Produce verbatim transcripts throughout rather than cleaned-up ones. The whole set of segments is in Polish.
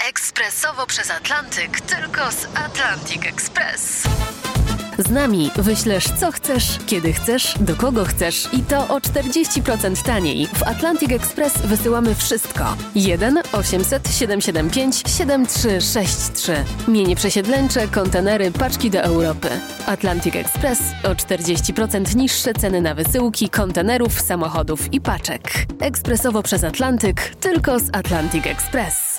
Ekspresowo przez Atlantyk, tylko z Atlantic Express. Z nami wyślesz co chcesz, kiedy chcesz, do kogo chcesz i to o czterdzieści procent taniej. W Atlantic Express wysyłamy wszystko. jeden osiemset siedemset siedemdziesiąt pięć siedemdziesiąt trzy sześćdziesiąt trzy. Mienie przesiedleńcze, kontenery, paczki do Europy. Atlantic Express o czterdzieści procent niższe ceny na wysyłki, kontenerów, samochodów i paczek. Ekspresowo przez Atlantyk, tylko z Atlantic Express.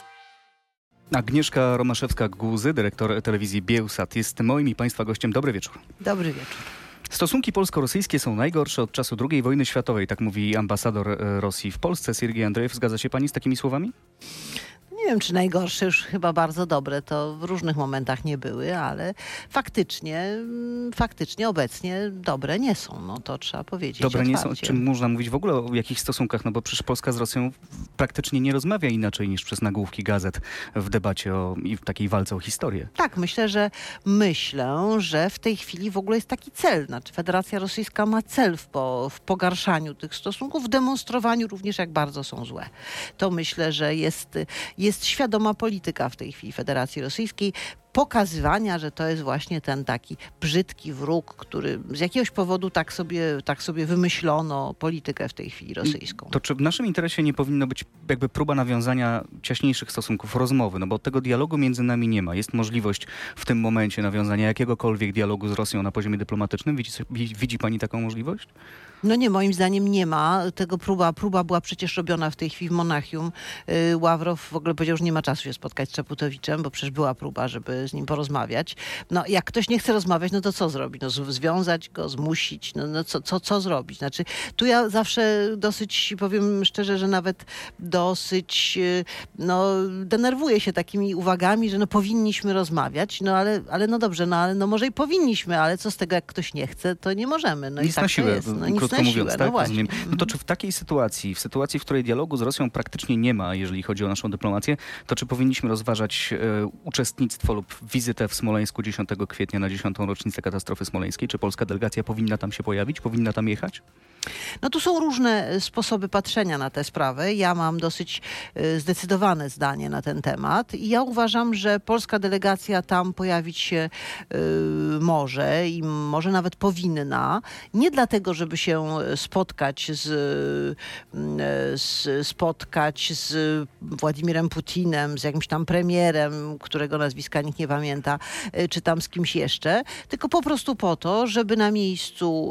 Agnieszka Romaszewska-Guzy, dyrektor telewizji Biełsat, jest moim i Państwa gościem. Dobry wieczór. Dobry wieczór. Stosunki polsko-rosyjskie są najgorsze od czasu drugiej wojny światowej, tak mówi ambasador Rosji w Polsce, Siergiej Andrejew. Zgadza się Pani z takimi słowami? Nie wiem, czy najgorsze, już chyba bardzo dobre, to w różnych momentach nie były, ale faktycznie, faktycznie obecnie dobre nie są, no to trzeba powiedzieć Dobre otwarcie. nie są, czy można mówić w ogóle o jakichś stosunkach, no bo przecież Polska z Rosją praktycznie nie rozmawia inaczej niż przez nagłówki gazet w debacie o, i w takiej walce o historię. Tak, myślę, że myślę, że w tej chwili w ogóle jest taki cel, znaczy Federacja Rosyjska ma cel w, po, w pogarszaniu tych stosunków, w demonstrowaniu również jak bardzo są złe. To myślę, że jest, jest świadoma polityka w tej chwili Federacji Rosyjskiej, pokazywania, że to jest właśnie ten taki brzydki wróg, który z jakiegoś powodu tak sobie, tak sobie wymyślono politykę w tej chwili rosyjską. To czy w naszym interesie nie powinno być jakby próba nawiązania ciaśniejszych stosunków, rozmowy? No bo tego dialogu między nami nie ma. Jest możliwość w tym momencie nawiązania jakiegokolwiek dialogu z Rosją na poziomie dyplomatycznym? Widzi, widzi pani taką możliwość? No nie, moim zdaniem nie ma. Tego próba, próba była przecież robiona w tej chwili w Monachium. Yy, Ławrow w ogóle powiedział, że nie ma czasu się spotkać z Czaputowiczem, bo przecież była próba, żeby z nim porozmawiać. No jak ktoś nie chce rozmawiać, no to co zrobić? No z- związać go, zmusić, no, no co, co, co zrobić? Znaczy tu ja zawsze dosyć, powiem szczerze, że nawet dosyć yy, no denerwuję się takimi uwagami, że no powinniśmy rozmawiać, no ale, ale no dobrze, no ale no może i powinniśmy, ale co z tego, jak ktoś nie chce, to nie możemy. No Nic i tak na siłę, to jest. No, nic krótko na mówiąc, siłę, tak? no właśnie. Rozumiem. No to czy w takiej sytuacji, w sytuacji, w której dialogu z Rosją praktycznie nie ma, jeżeli chodzi o naszą dyplomację, to czy powinniśmy rozważać e, uczestnictwo lub wizytę w Smoleńsku dziesiątego kwietnia na dziesiątą rocznicę katastrofy smoleńskiej? Czy polska delegacja powinna tam się pojawić? Powinna tam jechać? No tu są różne sposoby patrzenia na tę sprawę. Ja mam dosyć y, zdecydowane zdanie na ten temat i ja uważam, że polska delegacja tam pojawić się y, może i może nawet powinna. Nie dlatego, żeby się spotkać z, y, z spotkać z Władimirem Putinem, z jakimś tam premierem, którego nazwiska nikt nie pamięta, y, czy tam z kimś jeszcze, tylko po prostu po to, żeby na miejscu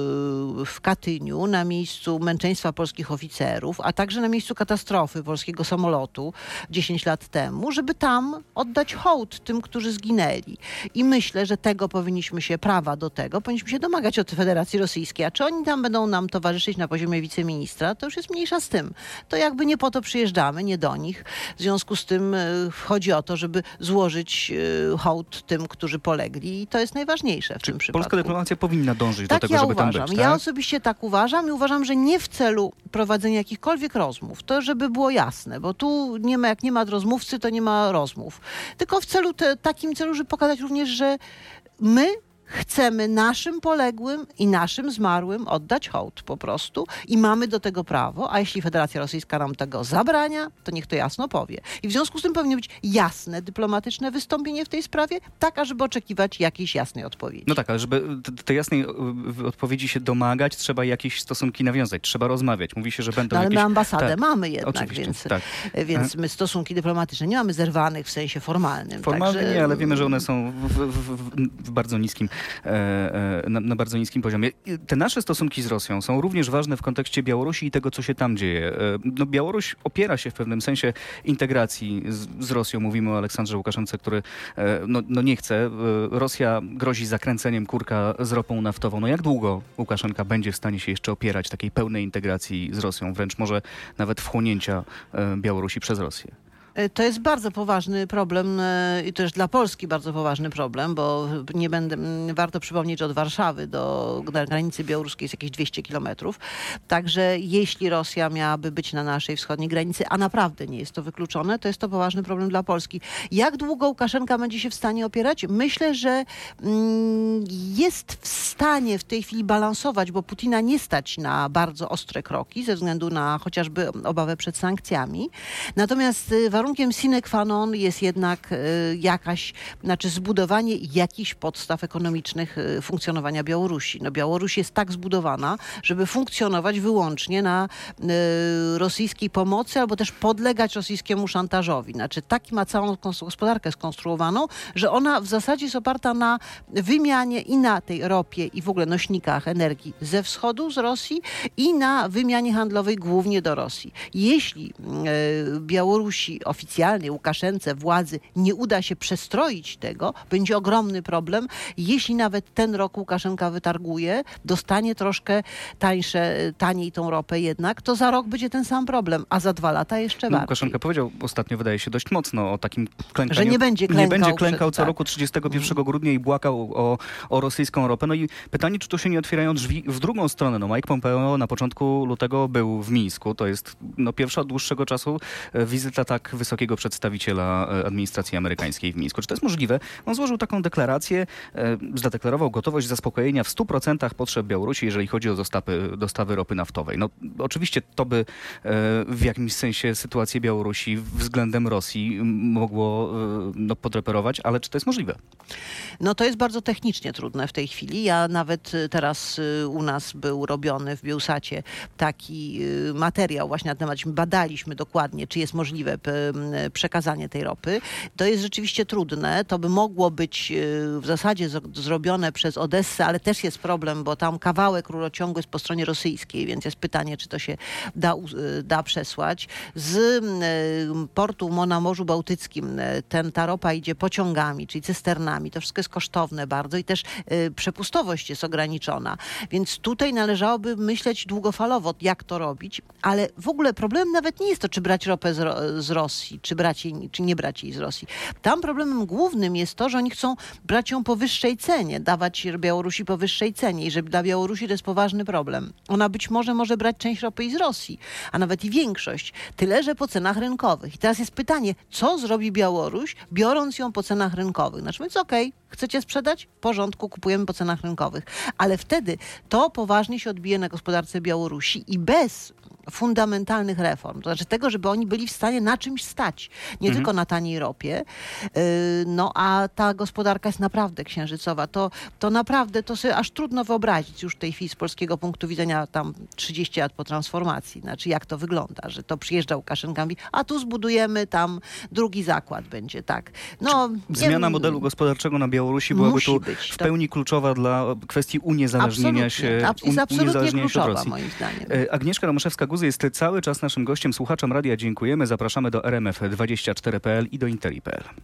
y, w Katyniu, na miejscu męczeństwa polskich oficerów, a także na miejscu katastrofy polskiego samolotu dziesięć lat temu, żeby tam oddać hołd tym, którzy zginęli. I myślę, że tego powinniśmy się, prawa do tego, powinniśmy się domagać od Federacji Rosyjskiej. A czy oni tam będą nam towarzyszyć na poziomie wiceministra, to już jest mniejsza z tym. To jakby nie po to przyjeżdżamy, nie do nich. W związku z tym y, chodzi o to, żeby złożyć y, hołd tym, którzy polegli i to jest najważniejsze w Czy tym przypadku. polska dyplomacja powinna dążyć Tak do tego, ja żeby uważam. tam być, tak? Ja osobiście tak uważam i uważam, że nie w celu prowadzenia jakichkolwiek rozmów. To, żeby było jasne, bo tu nie ma, jak nie ma rozmówcy, to nie ma rozmów. Tylko w celu, te, takim celu, żeby pokazać również, że my chcemy naszym poległym i naszym zmarłym oddać hołd po prostu i mamy do tego prawo, a jeśli Federacja Rosyjska nam tego zabrania, to niech to jasno powie. I w związku z tym powinno być jasne, dyplomatyczne wystąpienie w tej sprawie, tak ażeby oczekiwać jakiejś jasnej odpowiedzi. No tak, ale żeby t- tej jasnej y, odpowiedzi się domagać, trzeba jakieś stosunki nawiązać, trzeba rozmawiać. Mówi się, że będą No ale jakieś... my ambasadę tak, mamy jednak, oczywiście, więc, tak. więc my stosunki dyplomatyczne nie mamy zerwanych w sensie formalnym. Formalnie także... nie, ale wiemy, że one są w, w, w, w bardzo niskim, e, e, na, na bardzo niskim poziomie. I te nasze stosunki z Rosją są również ważne w kontekście Białorusi i tego, co się tam dzieje. E, no, Białoruś opiera się w pewnym sensie integracji z, z Rosją. Mówimy o Aleksandrze Łukaszence, który e, no, no nie chce. E, Rosja grozi zakręceniem kurka z ropą naftową. No jak długo Łukaszenka będzie w stanie się jeszcze opierać takiej pełnej integracji z Rosją, wręcz może nawet wchłonięcia e, Białorusi przez Rosję? To jest bardzo poważny problem e, i też dla Polski bardzo poważny problem, bo nie będę, m, warto przypomnieć, że od Warszawy do na granicy białoruskiej jest jakieś dwieście kilometrów. Także jeśli Rosja miałaby być na naszej wschodniej granicy, a naprawdę nie jest to wykluczone, to jest to poważny problem dla Polski. Jak długo Łukaszenka będzie się w stanie opierać? Myślę, że mm, jest w stanie w tej chwili balansować, bo Putina nie stać na bardzo ostre kroki ze względu na chociażby obawę przed sankcjami. Natomiast y, warunki warunkiem sine qua non jest jednak jakaś, znaczy zbudowanie jakichś podstaw ekonomicznych funkcjonowania Białorusi. No Białoruś jest tak zbudowana, żeby funkcjonować wyłącznie na rosyjskiej pomocy albo też podlegać rosyjskiemu szantażowi. Znaczy tak ma całą gospodarkę skonstruowaną, że ona w zasadzie jest oparta na wymianie i na tej ropie i w ogóle nośnikach energii ze wschodu, z Rosji i na wymianie handlowej głównie do Rosji. Jeśli e, Białorusi oficjalnej, Łukaszence, władzy nie uda się przestroić tego, będzie ogromny problem. Jeśli nawet ten rok Łukaszenka wytarguje, dostanie troszkę tańsze, taniej tą ropę jednak, to za rok będzie ten sam problem, a za dwa lata jeszcze no, bardziej. Łukaszenka powiedział ostatnio, wydaje się, dość mocno o takim klękaniu. Że nie będzie klękał. Nie będzie klękał przed, co tak. roku trzydziestego pierwszego grudnia i błagał o, o rosyjską ropę. No i pytanie, czy tu się nie otwierają drzwi w drugą stronę. No Mike Pompeo na początku lutego był w Mińsku. To jest no, pierwsza od dłuższego czasu wizyta tak wysokiego przedstawiciela administracji amerykańskiej w Mińsku. Czy to jest możliwe? On złożył taką deklarację, zadeklarował gotowość zaspokojenia w stu procentach potrzeb Białorusi, jeżeli chodzi o dostawy, dostawy ropy naftowej. No oczywiście to by w jakimś sensie sytuację Białorusi względem Rosji mogło no, podreperować, ale czy to jest możliwe? No to jest bardzo technicznie trudne w tej chwili. Ja nawet teraz u nas był robiony w Biełsacie taki materiał właśnie na temat, badaliśmy dokładnie, czy jest możliwe przekazanie tej ropy. To jest rzeczywiście trudne. To by mogło być w zasadzie zrobione przez Odessę, ale też jest problem, bo tam kawałek rurociągu jest po stronie rosyjskiej, więc jest pytanie, czy to się da, da przesłać. Z portu na Morzu Bałtyckim ten, ta ropa idzie pociągami, czyli cysternami. To wszystko jest kosztowne bardzo i też y, przepustowość jest ograniczona. Więc tutaj należałoby myśleć długofalowo, jak to robić, ale w ogóle problemem nawet nie jest to, czy brać ropę z, Ro- z Rosji, czy, brać jej, czy nie brać jej z Rosji. Tam problemem głównym jest to, że oni chcą brać ją po wyższej cenie, dawać Białorusi po wyższej cenie i że dla Białorusi to jest poważny problem. Ona być może może brać część ropy i z Rosji, a nawet i większość. Tyle, że po cenach rynkowych. I teraz jest pytanie, co zrobi Białoruś, biorąc ją po cenach rynkowych? Znaczy, więc okej, okay, chcecie sprzedać? W porządku, kupujemy po cenach rynkowych. Ale wtedy to poważnie się odbije na gospodarce Białorusi i bez fundamentalnych reform, to znaczy tego, żeby oni byli w stanie na czymś stać, nie mhm. tylko na taniej ropie, yy, no a ta gospodarka jest naprawdę księżycowa, to, to naprawdę, to sobie aż trudno wyobrazić już w tej chwili z polskiego punktu widzenia tam trzydzieści lat po transformacji, znaczy jak to wygląda, że to przyjeżdża Łukaszenka i mówi, a tu zbudujemy tam drugi zakład będzie, tak. No, zmiana nie, modelu gospodarczego na Białorusi byłaby tu być, w pełni to... kluczowa dla kwestii uniezależnienia absolutnie, się, ab- jest absolutnie się kluczowa, od Rosji. moim zdaniem. Agnieszka Romaszewska-Guzy jest cały czas naszym gościem, słuchaczom radia dziękujemy. Zapraszamy do R M F dwadzieścia cztery kropka p l i do interi kropka p l.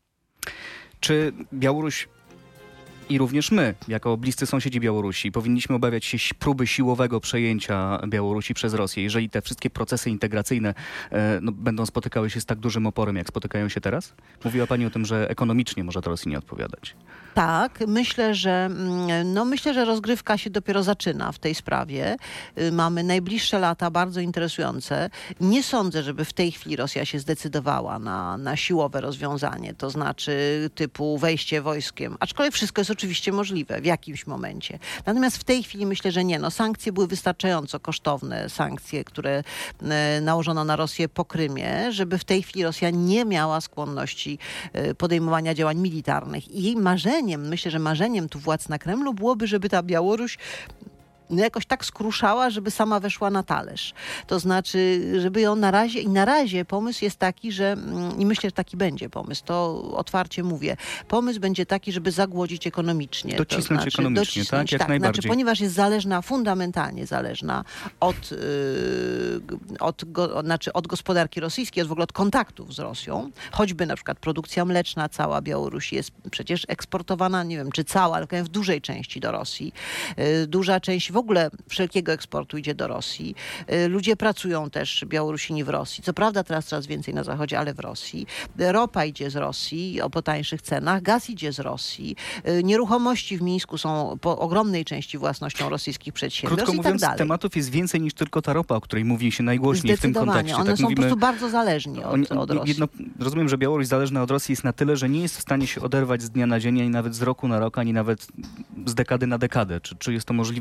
Czy Białoruś i również my, jako bliscy sąsiedzi Białorusi, powinniśmy obawiać się próby siłowego przejęcia Białorusi przez Rosję, jeżeli te wszystkie procesy integracyjne e, no, będą spotykały się z tak dużym oporem, jak spotykają się teraz? Mówiła pani o tym, że ekonomicznie może to Rosji nie odpowiadać. Tak, myślę, że no myślę, że rozgrywka się dopiero zaczyna w tej sprawie. Mamy najbliższe lata bardzo interesujące. Nie sądzę, żeby w tej chwili Rosja się zdecydowała na, na siłowe rozwiązanie, to znaczy typu wejście wojskiem, aczkolwiek wszystko jest oczywiście możliwe w jakimś momencie. Natomiast w tej chwili myślę, że nie. No, sankcje były wystarczająco kosztowne, sankcje, które e, nałożono na Rosję po Krymie, żeby w tej chwili Rosja nie miała skłonności e, podejmowania działań militarnych. I jej marzeniem, myślę, że marzeniem tu władz na Kremlu byłoby, żeby ta Białoruś no jakoś tak skruszała, żeby sama weszła na talerz. To znaczy, żeby ją na razie, i na razie pomysł jest taki, że, i myślę, że taki będzie pomysł, to otwarcie mówię, pomysł będzie taki, żeby zagłodzić ekonomicznie. Docisnąć to znaczy, ekonomicznie, docisnąć, tak? Jak tak, najbardziej. Znaczy, ponieważ jest zależna, fundamentalnie zależna od, yy, od, go, znaczy od gospodarki rosyjskiej, od w ogóle od kontaktów z Rosją, choćby na przykład produkcja mleczna, cała Białoruś jest przecież eksportowana, nie wiem, czy cała, ale w dużej części do Rosji. Yy, duża część w ogóle wszelkiego eksportu idzie do Rosji. Ludzie pracują też, Białorusini w Rosji. Co prawda teraz coraz więcej na zachodzie, ale w Rosji. Ropa idzie z Rosji o po tańszych cenach. Gaz idzie z Rosji. Nieruchomości w Mińsku są po ogromnej części własnością rosyjskich przedsiębiorstw. Krótko mówiąc, i tak dalej. tematów jest więcej niż tylko ta ropa, o której mówi się najgłośniej w tym kontekście. One tak są mówimy, po prostu bardzo zależni od, od Rosji. Jedno, rozumiem, że Białoruś zależna od Rosji jest na tyle, że nie jest w stanie się oderwać z dnia na dzień, ani nawet z roku na rok, ani nawet z dekady na dekadę. Czy, czy jest to możliwe, żeby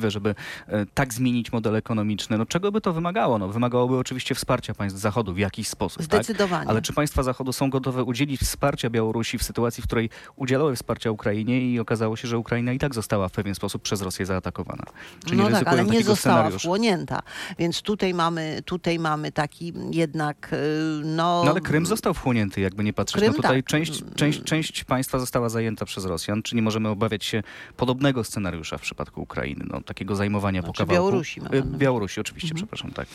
e, tak zmienić model ekonomiczny. No czego by to wymagało? No, wymagałoby oczywiście wsparcia państw Zachodu w jakiś sposób. Zdecydowanie. Tak? Ale czy państwa Zachodu są gotowe udzielić wsparcia Białorusi w sytuacji, w której udzielały wsparcia Ukrainie i okazało się, że Ukraina i tak została w pewien sposób przez Rosję zaatakowana? Czy no nie tak, ale nie została scenariusza? wchłonięta. Więc tutaj mamy, tutaj mamy taki jednak no... No ale Krym został wchłonięty, jakby nie patrzeć. Krym, no tutaj tak. część, część, część państwa została zajęta przez Rosjan. Czy nie możemy obawiać się podobnego scenariusza w przypadku Ukrainy? No, takiego zajmowania Znaczy po kawałku. Białorusi. Y, Białorusi, oczywiście, mhm. przepraszam, tak.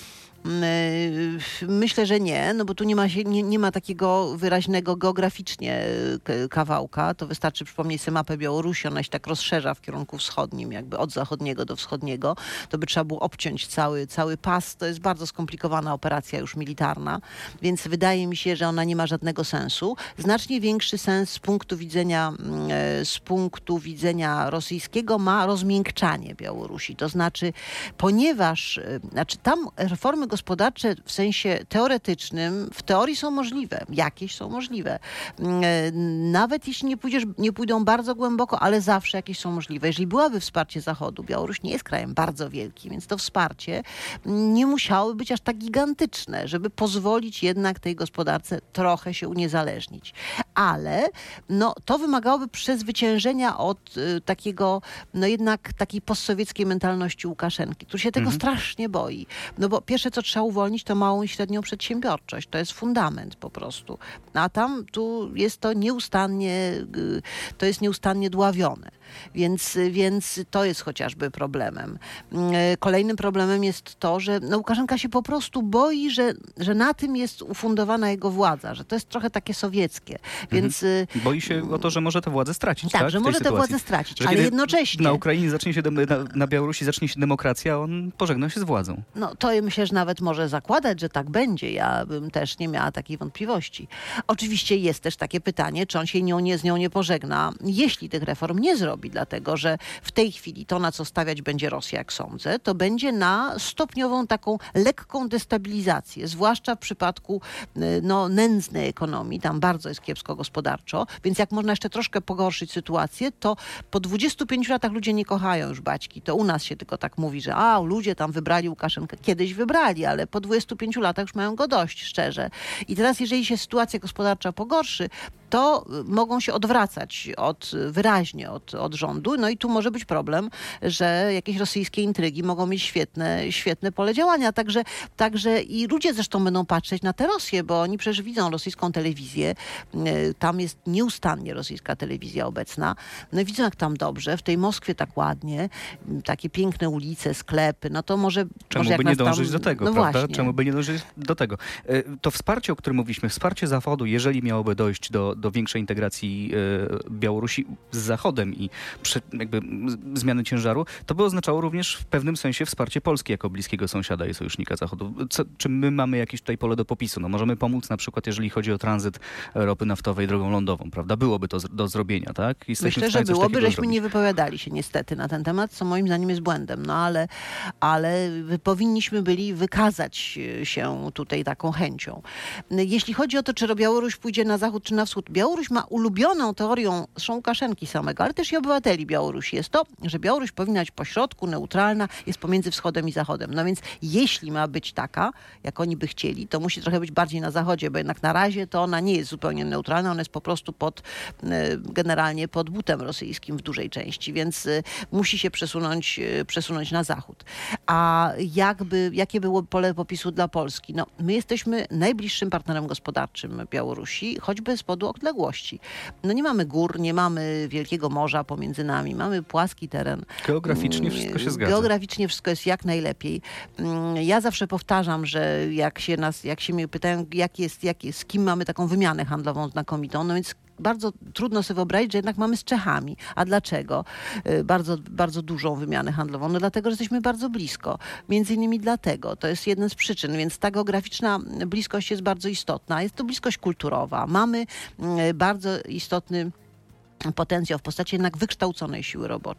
Myślę, że nie, no bo tu nie ma, się, nie, nie ma takiego wyraźnego geograficznie kawałka. To wystarczy przypomnieć sobie mapę Białorusi, ona się tak rozszerza w kierunku wschodnim, jakby od zachodniego do wschodniego. To by trzeba było obciąć cały, cały pas. To jest bardzo skomplikowana operacja już militarna, więc wydaje mi się, że ona nie ma żadnego sensu. Znacznie większy sens z punktu widzenia, z punktu widzenia rosyjskiego ma rozmiękczanie Białorusi. To znaczy, ponieważ znaczy tam reformy gospodarcze w sensie teoretycznym, w teorii są możliwe. Jakieś są możliwe. Nawet jeśli nie, pójdziesz, nie pójdą bardzo głęboko, ale zawsze jakieś są możliwe. Jeżeli byłaby wsparcie Zachodu, Białoruś nie jest krajem bardzo wielkim, więc to wsparcie nie musiałoby być aż tak gigantyczne, żeby pozwolić jednak tej gospodarce trochę się uniezależnić. Ale no, to wymagałoby przezwyciężenia od y, takiego, no jednak takiej postsowieckiej mentalności Łukaszenki, który się tego mhm. strasznie boi. No bo pierwsze, co trzeba uwolnić, to małą i średnią przedsiębiorczość. To jest fundament po prostu. A tam tu jest to nieustannie, to jest nieustannie dławione. Więc, więc to jest chociażby problemem. Kolejnym problemem jest to, że no Łukaszenka się po prostu boi, że, że na tym jest ufundowana jego władza, że to jest trochę takie sowieckie. Więc, mhm. Boi się o to, że może tę władzę stracić. Tak, tak że może tę władzę stracić, że ale jednocześnie... Na Ukrainie zacznie się, na, na Białorusi zacznie się demokracja, on pożegna się z władzą. No to myślę, że nawet może zakładać, że tak będzie. Ja bym też nie miała takiej wątpliwości. Oczywiście jest też takie pytanie, czy on się nią nie, z nią nie pożegna, jeśli tych reform nie zrobi, dlatego że w tej chwili to, na co stawiać będzie Rosja, jak sądzę, to będzie na stopniową taką lekką destabilizację, zwłaszcza w przypadku no, nędznej ekonomii, tam bardzo jest kiepsko gospodarczo, więc jak można jeszcze troszkę pogorszyć sytuację, to po dwudziestu pięciu latach ludzie nie kochają już Baćki. To u nas się tylko tak mówi, że a, ludzie tam wybrali Łukaszenkę. Kiedyś wybrali, ale po dwudziestu pięciu latach już mają go dość, szczerze. I teraz, jeżeli się sytuacja gospodarcza pogorszy, to mogą się odwracać od, wyraźnie od, od rządu. No i tu może być problem, że jakieś rosyjskie intrygi mogą mieć świetne, świetne pole działania. Także, także i ludzie zresztą będą patrzeć na tę Rosję, bo oni przecież widzą rosyjską telewizję. Tam jest nieustannie rosyjska telewizja obecna. No i widzą, jak tam dobrze. W tej Moskwie tak ładnie. Takie piękne ulice, sklepy. No to może... Czemu może by nie dążyć tam... do tego, no prawda? Właśnie. Czemu by nie dążyć do tego? To wsparcie, o którym mówiliśmy, wsparcie Zachodu, jeżeli miałoby dojść do, do większej integracji Białorusi z Zachodem i przy, jakby zmiany ciężaru, to by oznaczało również w pewnym sensie wsparcie Polski jako bliskiego sąsiada i sojusznika Zachodu. Co, czy my mamy jakieś tutaj pole do popisu? No możemy pomóc na przykład, jeżeli chodzi o tranzyt ropy naftowej drogą lądową, prawda? Byłoby to z, do zrobienia, tak? Jesteśmy Myślę, że byłoby, żeśmy zrobić. nie wypowiadali się niestety na ten temat, co moim zdaniem jest błędem. No ale, ale powinniśmy byli wykazać się tutaj taką chęcią. Jeśli chodzi o to, czy Białoruś pójdzie na zachód, czy na wschód, Białoruś ma ulubioną teorią zresztą Łukaszenki samego, ale też i obywateli Białorusi. Jest to, że Białoruś powinna być pośrodku, neutralna, jest pomiędzy wschodem i zachodem. No więc jeśli ma być taka, jak oni by chcieli, to musi trochę być bardziej na zachodzie, bo jednak na razie to ona nie jest zupełnie neutralna, ona jest po prostu pod, generalnie pod butem rosyjskim w dużej części, więc musi się przesunąć, przesunąć na zachód. A jakby, jakie było pole popisu dla Polski? No, my jesteśmy najbliższym partnerem gospodarczym Białorusi, choćby z powodu odległości. No nie mamy gór, nie mamy wielkiego morza pomiędzy nami, mamy płaski teren. Geograficznie wszystko się zgadza. Geograficznie wszystko jest jak najlepiej. Ja zawsze powtarzam, że jak się nas, jak się mnie pytają, jak jest, jak jest, z kim mamy taką wymianę handlową znakomitą, no więc bardzo trudno sobie wyobrazić, że jednak mamy z Czechami. A dlaczego? Bardzo, bardzo dużą wymianę handlową. No dlatego, że jesteśmy bardzo blisko. Między innymi dlatego. To jest jedna z przyczyn. Więc ta geograficzna bliskość jest bardzo istotna. Jest to bliskość kulturowa. Mamy bardzo istotny potencjał w postaci jednak wykształconej siły roboczej.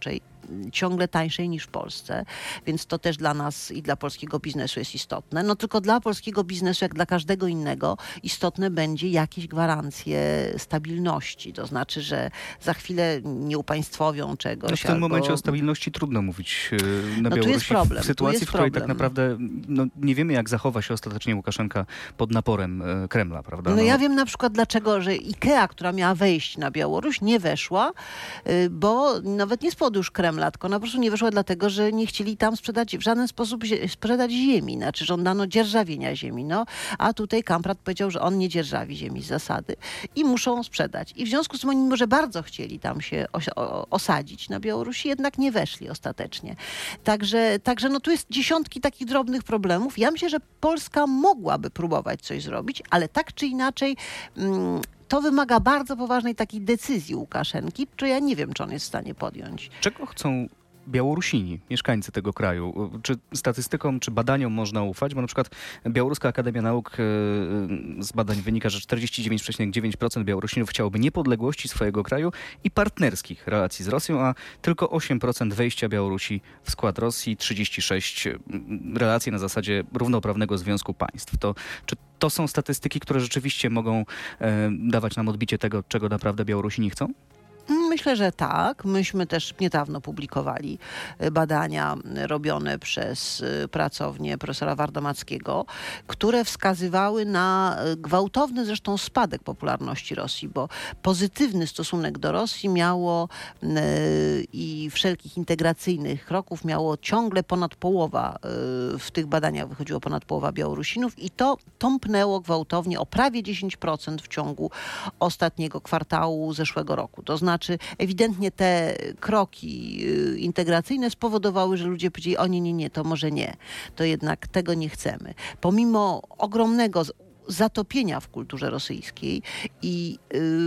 ciągle tańszej niż w Polsce, więc to też dla nas i dla polskiego biznesu jest istotne. No tylko dla polskiego biznesu, jak dla każdego innego, istotne będzie jakieś gwarancje stabilności. To znaczy, że za chwilę nie upaństwowią czegoś. No w tym albo... momencie o stabilności trudno mówić e, na No tu Białorusi. jest problem, W sytuacji, tu jest w której problem. tak naprawdę no, nie wiemy, jak zachowa się ostatecznie Łukaszenka pod naporem e, Kremla, prawda? No, no ja wiem na przykład dlaczego, że IKEA, która miała wejść na Białoruś, nie weszła, y, bo nawet nie z powodu już Kremla, tylko ona po prostu nie weszła dlatego, że nie chcieli tam sprzedać w żaden sposób zie- sprzedać ziemi. Znaczy żądano dzierżawienia ziemi. No, a tutaj Kamprad powiedział, że on nie dzierżawi ziemi z zasady i muszą sprzedać. I w związku z tym oni mimo, że bardzo chcieli tam się os- o- osadzić na Białorusi, jednak nie weszli ostatecznie. Także, także no tu jest dziesiątki takich drobnych problemów. Ja myślę, że Polska mogłaby próbować coś zrobić, ale tak czy inaczej mm, to wymaga bardzo poważnej takiej decyzji Łukaszenki, czy ja nie wiem, czy on jest w stanie podjąć. Czego chcą Białorusini, mieszkańcy tego kraju? Czy statystykom, czy badaniom można ufać? Bo na przykład Białoruska Akademia Nauk e, z badań wynika, że czterdzieści dziewięć przecinek dziewięć procent Białorusinów chciałoby niepodległości swojego kraju i partnerskich relacji z Rosją, a tylko osiem procent wejścia Białorusi w skład Rosji, trzydzieści sześć procent relacje na zasadzie równoprawnego związku państw. To, czy to są statystyki, które rzeczywiście mogą e, dawać nam odbicie tego, czego naprawdę Białorusini chcą? Myślę, że tak. Myśmy też niedawno publikowali badania robione przez pracownię profesora Wardomackiego, które wskazywały na gwałtowny zresztą spadek popularności Rosji, bo pozytywny stosunek do Rosji miało yy, i wszelkich integracyjnych kroków miało ciągle ponad połowa, yy, w tych badaniach wychodziło ponad połowa Białorusinów i to tąpnęło gwałtownie o prawie dziesięć procent w ciągu ostatniego kwartału zeszłego roku. To znaczy Znaczy, ewidentnie te kroki y, integracyjne spowodowały, że ludzie powiedzieli, o nie, nie, nie, to może nie. To jednak tego nie chcemy. Pomimo ogromnego z- zatopienia w kulturze rosyjskiej i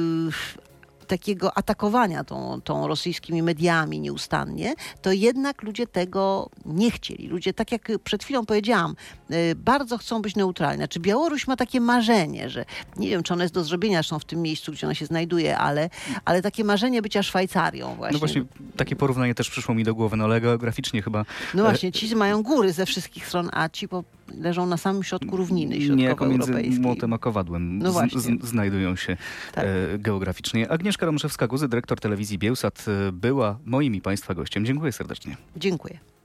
y, takiego atakowania tą, tą rosyjskimi mediami nieustannie, to jednak ludzie tego nie chcieli. Ludzie, tak jak przed chwilą powiedziałam, y, bardzo chcą być neutralni. Znaczy Białoruś ma takie marzenie, że nie wiem, czy ono jest do zrobienia zresztą w tym miejscu, gdzie ona się znajduje, ale, ale takie marzenie bycia Szwajcarią właśnie. No właśnie takie porównanie też przyszło mi do głowy, no ale geograficznie chyba... No właśnie, ci mają góry ze wszystkich stron, a ci po, leżą na samym środku równiny Niejako między środkowoeuropejskiej. młotem a kowadłem No z, właśnie. z, znajdują się Tak. e, geograficznie. Agnieszka Romaszewska-Guzy, dyrektor telewizji Biełsat, e, była moim i Państwa gościem. Dziękuję serdecznie. Dziękuję.